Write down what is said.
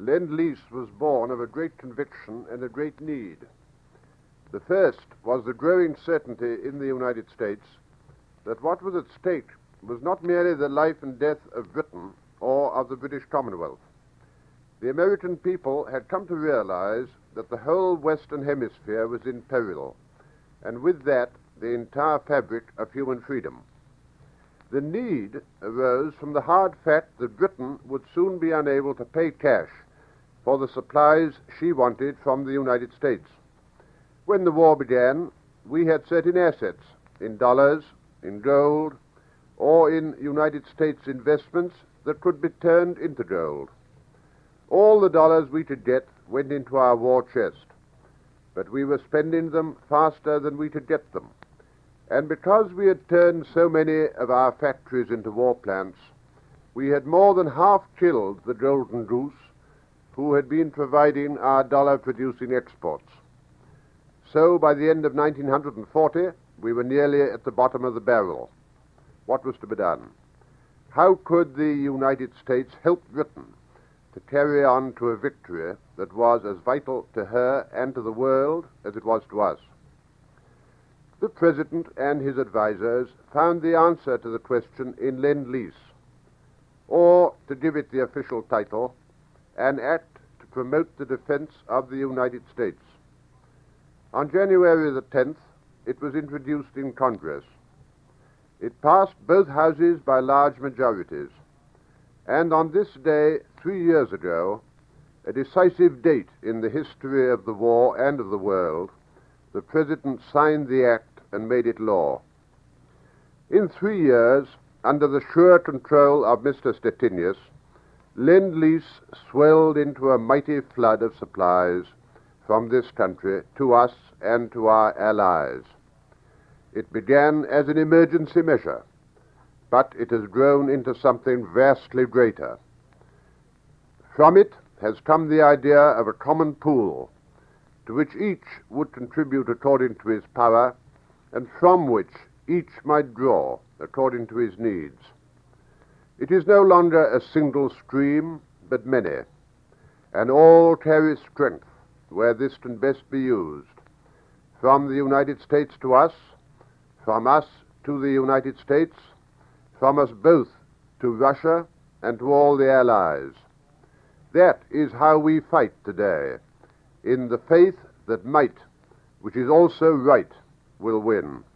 Lend-Lease was born of a great conviction and a great need. The first was the growing certainty in the United States that what was at stake was not merely the life and death of Britain or of the British Commonwealth. The American people had come to realize that the whole Western Hemisphere was in peril, and with that, the entire fabric of human freedom. The need arose from the hard fact that Britain would soon be unable to pay cash for the supplies she wanted from the United States. When the war began, we had certain assets in dollars, in gold, or in United States investments that could be turned into gold. All the dollars we could get went into our war chest, but we were spending them faster than we could get them. And because we had turned so many of our factories into war plants, we had more than half killed the golden goose who had been providing our dollar-producing exports. So by the end of 1940, we were nearly at the bottom of the barrel. What was to be done? How could the United States help Britain to carry on to a victory that was as vital to her and to the world as it was to us? The President and his advisers found the answer to the question in Lend-Lease, or, to give it the official title, an act to promote the defense of the United States. On January the 10th, it was introduced in Congress. It passed both houses by large majorities, and on this day, 3 years ago, a decisive date in the history of the war and of the world, the President signed the act and made it law. In 3 years, under the sure control of Mr. Stettinius, Lend-Lease swelled into a mighty flood of supplies from this country to us and to our allies. It began as an emergency measure, but it has grown into something vastly greater. From it has come the idea of a common pool to which each would contribute according to his power and from which each might draw according to his needs. It is no longer a single stream, but many, and all carry strength where this can best be used, from the United States to us, from us to the United States, from us both to Russia and to all the Allies. That is how we fight today, in the faith that might, which is also right, will win.